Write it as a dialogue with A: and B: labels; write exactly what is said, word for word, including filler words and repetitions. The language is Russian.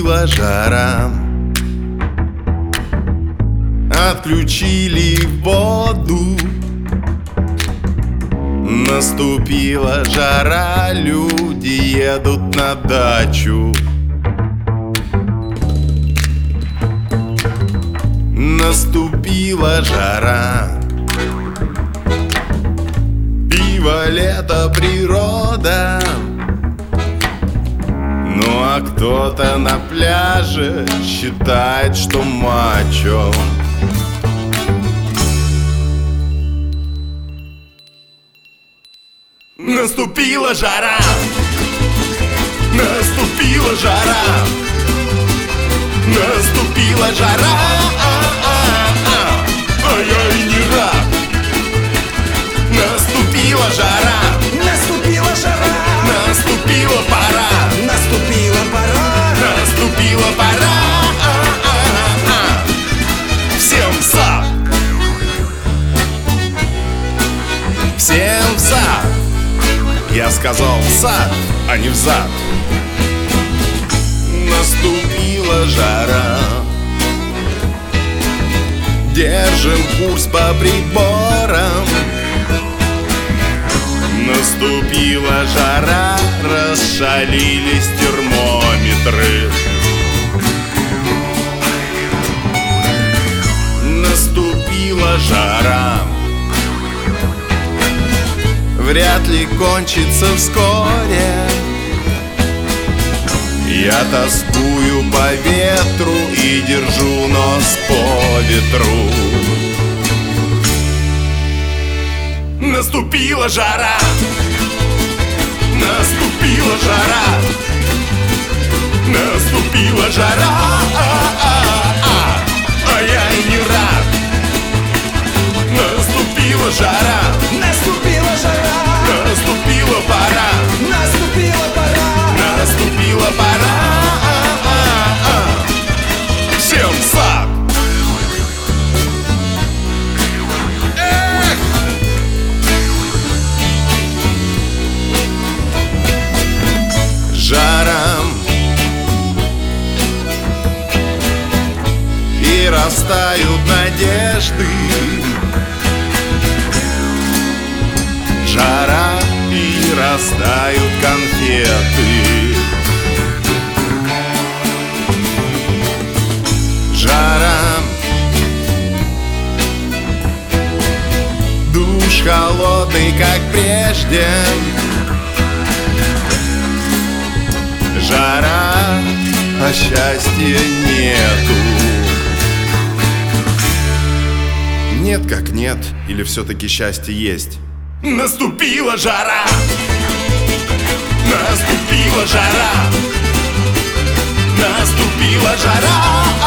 A: Наступила жара, отключили воду. Наступила жара, люди едут на дачу. Наступила жара, пиво, лето, природа. Ну а кто-то на пляже считает, что мачо. Наступила жара, наступила жара, наступила жара, а я и не рад. Наступила жара,
B: Наступила жара,
A: наступила пора,
B: наступила пора,
A: наступила пора. Всем в сад, всем в сад. Я сказал в сад, а не в зад. Наступила жара, держим курс по приборам. Наступила жара, расшалились термометры. Наступила жара, вряд ли кончится вскоре. Я тоскую по ветру и держу нос по ветру. Наступила жара, наступила жара, наступила жара, а я и не рад. Наступила жара,
B: наступила жара,
A: наступила пора,
B: наступила пора,
A: наступила пора. Всем в сад. Эх! Жара, и растают надежды. Жара, и растают конфеты. Жара, душ холодный, как прежде. Жара, а счастья нету. Нет как нет, или все-таки счастье есть? Наступила жара, наступила жара, наступила жара.